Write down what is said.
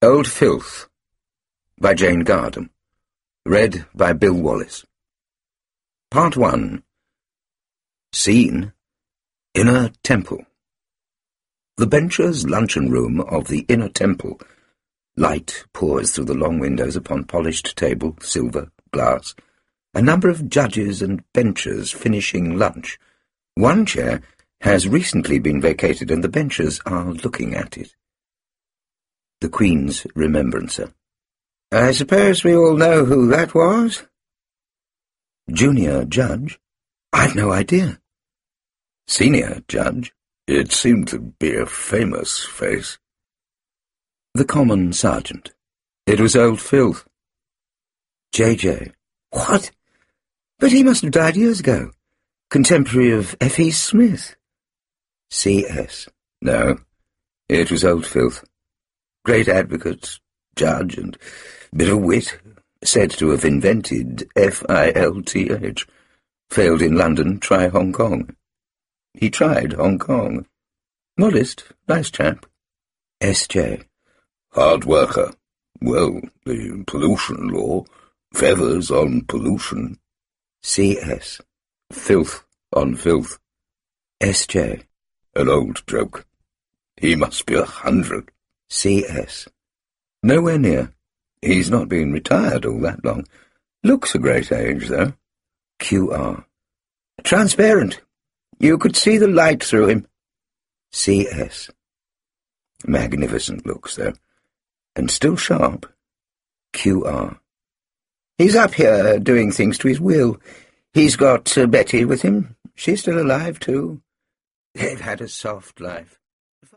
Old Filth by Jane Gardam. Read by Bill Wallace. Part 1. Scene: Inner Temple. The bencher's luncheon room of the Inner Temple. Light pours through the long windows upon polished table, silver, glass. A number of judges and benchers finishing lunch. One chair has recently been vacated and the benchers are looking at it. The Queen's Remembrancer. I suppose we all know who that was? Junior Judge. I've no idea. Senior Judge. It seemed to be a famous face. The Common Sergeant. It was Old Filth. J.J. What? But he must have died years ago. Contemporary of F.E. Smith. C.S. No, it was Old Filth. Great advocate, judge, and bit of wit, said to have invented F-I-L-T-H. Failed in London, try Hong Kong. He tried Hong Kong. Modest, nice chap. S.J. Hard worker. Well, the pollution law. Feathers on pollution. C.S. Filth on filth. S.J. An old joke. He must be 100. C.S. Nowhere near. He's not been retired all that long. Looks a great age, though. Q.R. Transparent. You could see the light through him. C.S. Magnificent looks, though. And still sharp. Q.R. He's up here doing things to his will. He's got Betty with him. She's still alive, too. They've had a soft life.